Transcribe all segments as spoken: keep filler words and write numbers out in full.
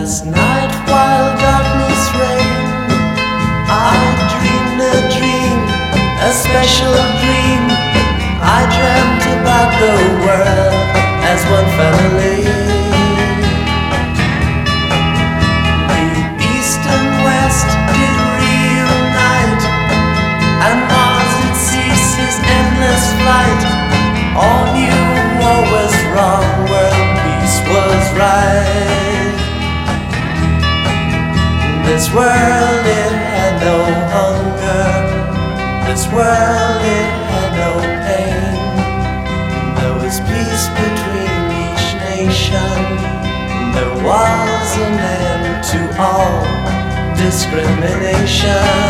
Last night while darkness reigned, I dreamed a dream, a special dream. I dreamt about the world as one family. The east and west did reunite, and Mars did cease his endless flight. All knew war was wrong, world peace was right. This world, it had no hunger. This world, it had no pain. There was peace between each nation. There was an end to all discrimination.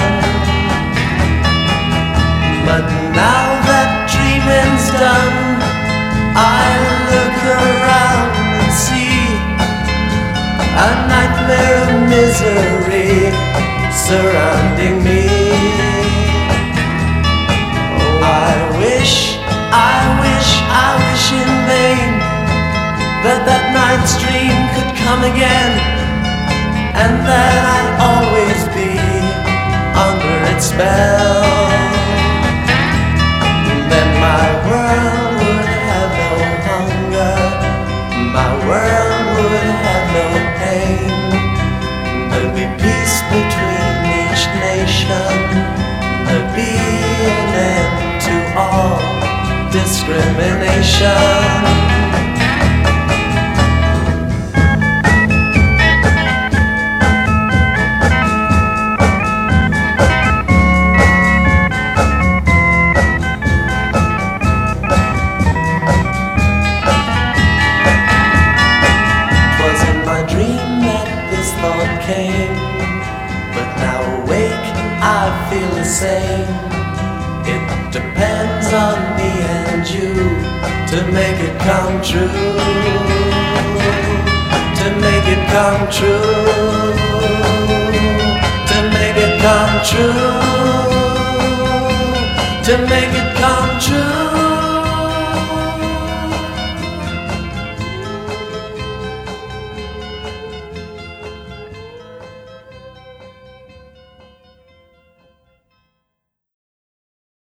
But now that dreaming's done, I look around and see a nightmare of misery surrounding me. Oh, I wish, I wish, I wish in vain that that night's dream could come again, and that I'd always be under its spell. Then my world would have no hunger, my world would have no pain. There'd be peace between each nation. There'd be an end to all discrimination. Came, but now awake I feel the same. It depends on me and you to make it come true, to make it come true, to make it come true, to make